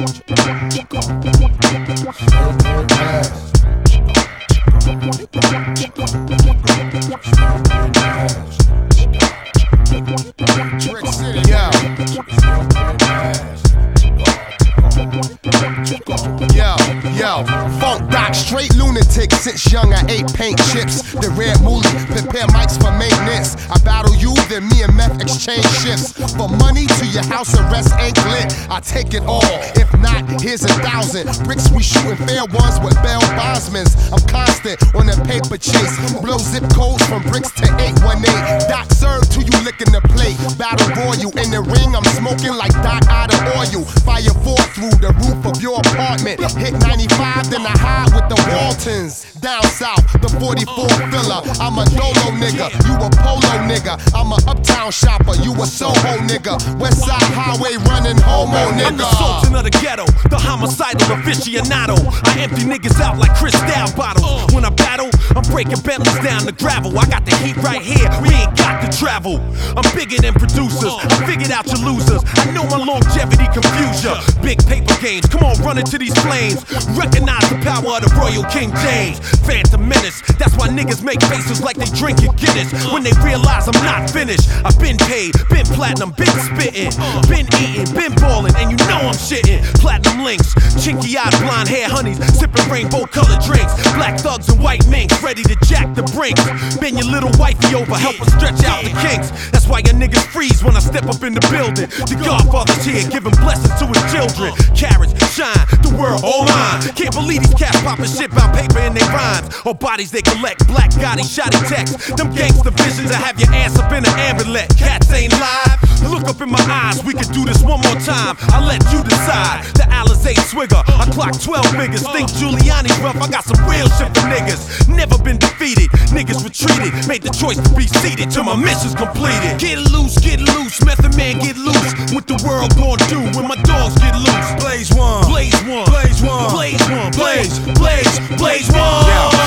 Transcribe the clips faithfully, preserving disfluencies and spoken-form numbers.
Yo, yo, funk doc, straight lunatic. Since young I ate paint chips. The red moolie, prepare mics for maintenance. I battle you, then me and meth exchange shifts. For money to your house arrest ain't lit. I take it all, if not, here's a thousand. Bricks we shooting fair ones with bail bondsmans. I'm constant on a paper chase. Blow zip codes from bricks to eight one eight. Doc served to you licking the plate. Battle royal in the ring, I'm smoking like Doc out of oil. Fire four through the roof of your apartment. Hit ninety-five, then I hide with the Waltons. Down south, the forty-four filler. I'm a Dolo nigga, you a Polo nigga. I'm a uptown shopper, you a Soho nigga. West Side Highway running homo nigga. I'm the sultan of the ghetto, the homicidal aficionado. I empty niggas out like Cristal bottles. When I battle, I'm breaking Bentleys down to gravel. I got the heat right here, we ain't got to travel. I'm bigger than producers, I figured out your losers. I know my longevity confuse ya. Big paper games, come on, run into these flames. Recognize the power of the Royal King James. Phantom menace, that's why niggas make faces like they drinking Guinness. When they realize I'm not finished, I've been paid, been platinum, been spitting, been eating, been balling, and you know I'm shitting. Platinum links, chinky eyed blonde hair honeys, sipping rainbow colored drinks. Black thugs and white minks, ready to jack the brinks. Bend your little wifey over, help her stretch out the kinks. That's why your niggas freeze when I step up in the building. The Godfather's here, giving blessings to his children. Carrots, shine, the world all mine. Can't believe these cats popping shit about paper in their rhymes. Or bodies they collect, black Gotti, shoddy text. Them gangster visions, I have your ass up in an ambulance. Cats ain't live. Look up in my eyes, we can do this one more time. I'll let you decide. The Alizé Swigger, I clock twelve niggas. Think Giuliani's rough, I got some real shit for niggas. Never been defeated, niggas retreated. Made the choice to be seated till my mission's completed. Get loose, get loose, Method Man get loose. What the world gon' do when my dogs get loose? Blaze one, blaze one, blaze one, blaze one, blaze, blaze, blaze one.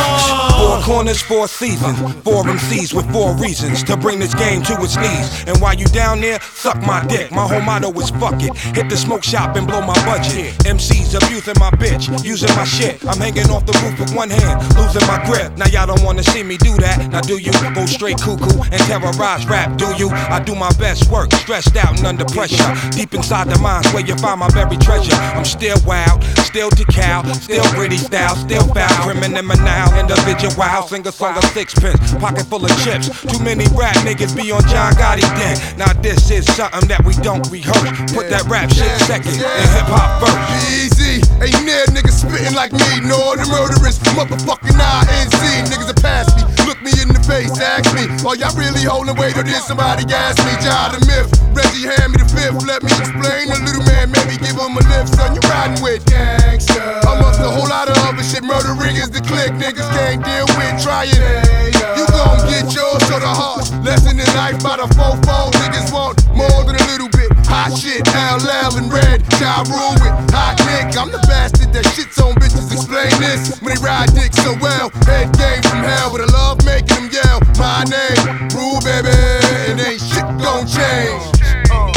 Four corners, four seasons, four M Cs with four reasons to bring this game to its knees. And while you down there, suck my dick. My whole motto is fuck it. Hit the smoke shop and blow my budget. M Cs abusing my bitch, using my shit. I'm hanging off the roof with one hand, losing my grip. Now y'all don't wanna see me do that. Now do you go straight cuckoo and terrorize rap? Do you? I do my best work, stressed out and under pressure. Deep inside the minds where you find my buried treasure. I'm still wild, still decal, still gritty style, still foul. Criminal now, individual, singer song of sixpence, pocket full of chips. Too many rap niggas be on John Gotti dick. Now this is something that we don't rehearse. Put that rap shit second and hip hop first. Easy, ain't near niggas spitting like me. No, the murderers, motherfucking I N C. Niggas that pass me, look me in the face, ask me, are y'all really holding weight or did somebody gas me? Jah the myth, Reggie hand me the fifth. Let me explain, the little man, maybe give him a lift. Son, you riding with gangsters amongst a whole lot of other shit. Murdering is the click, niggas can't deal with trying. You gon' get yours, so the harsh lesson in life by the fofo. Niggas want more than a little bit. Hot shit, L L and red, child rule with hot nick. I'm the bastard that shits on bitches. Explain this when they ride dick so well. Head game from hell, but I love making them yell my name. Rule, baby, and ain't shit gon' change. Uh.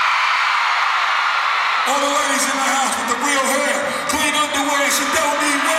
All the ladies in the house with the real hair, clean underwear, she don't need